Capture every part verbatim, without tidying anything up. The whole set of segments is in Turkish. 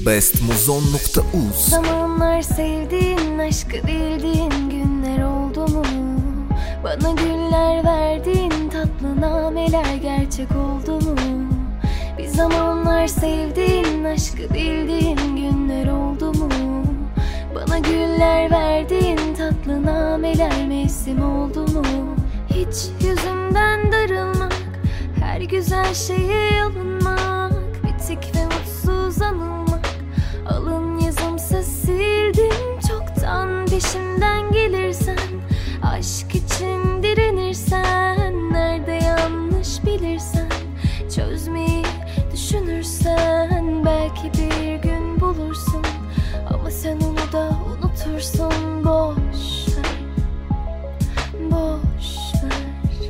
best muzon nokta uz. Zamanlar sevdiğin, aşkı bildiğin günler oldu mu? Bana güller verdiğin tatlı nameler gerçek oldu mu? Bir zamanlar sevdiğin, aşkı bildiğin günler oldu mu? Bana güller verdiğin tatlı nameler mevsim oldu mu? Hiç yüzümden darılmak, her güzel şeye alınmak, bitik ve mutsuz anılmak, alın yazımsa sildim çoktan. Peşimden gelirsen, aşk için direnirsen, nerede yanlış bilirsen, çözmeyi düşünürsen, belki bir gün bulursun, ama sen onu da unutursun. Boş ver, boş ver.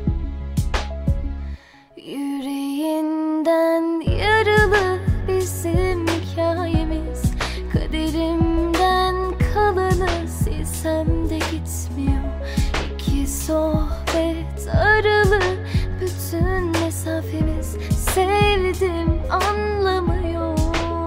Yüreğinden yaralı bizim hikayemiz, kaderimden kalanı silsem de gitmiyor. İki sohbet aralı bütün mesafemiz, sevdim anlamıyor.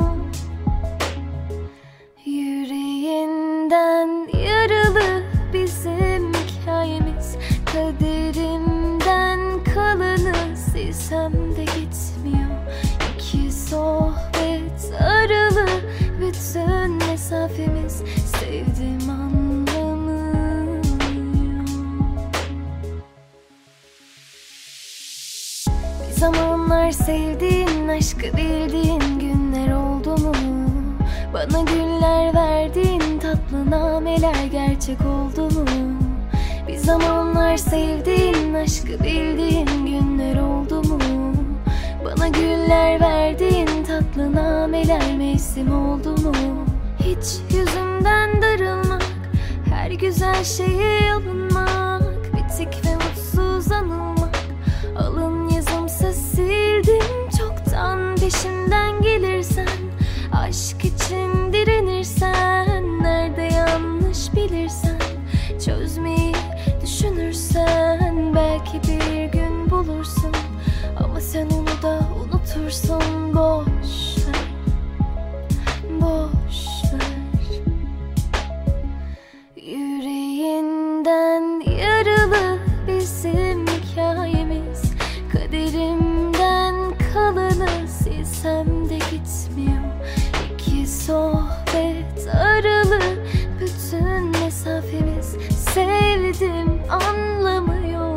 Yüreğinden yaralı bizim hikayemiz, kaderimden kalanı silsem de gitmiyor. İki sohbet aralı bütün mesafemiz, sevdim anlamıyor. Bir zamanlar sevdiğin, aşkı bildiğin günler oldu mu? Bana güller verdiğin tatlı nameler gerçek oldu mu? Bir zamanlar sevdiğin, aşkı bildiğin günler oldu mu? Bana güller verdiğin tatlı nameler mevsim oldu mu? Hiç yüzümden darılmak, her güzel şeye alınmak, bitik ve mutsuz anılmak, alın yazımsa sildim çoktan. Peşimden gelirsen, aşk için direnirsen, nerede yanlış bilirsen, çözmeyi düşünürsen, belki bir gün bulursun, ama sen onu da unutursun. Boş ver, boş ver. Yüreğinden yaralı bizim hikayemiz, kaderimden kalanı silsem de gitmiyor. İki sohbet aralı bütün mesafemiz, sevdim anlamıyor.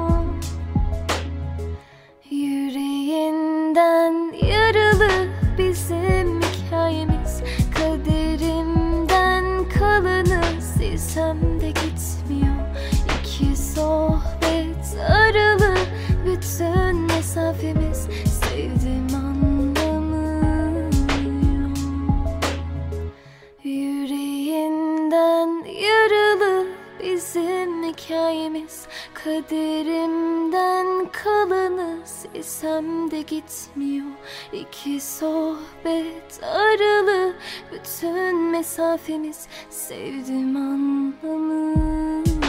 Yüreğinden yaralı bizim hikayemiz, kaderimden kalanı silsem de gitmiyor. İki sohbet aralı bütün mesafemiz, sevdim anlamıyor. Yüreğinden yaralı bizim hikayemiz, kaderimden kalanı silsem de gitmiyor. İki sohbet aralı bütün mesafemiz, sevdim anlamıyor.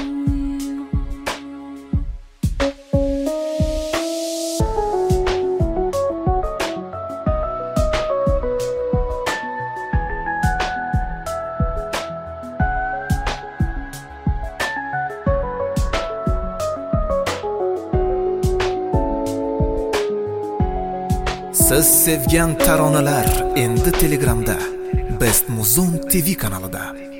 Siz sevgan taronalar endi Telegramda, Best Muzon T V kanalida.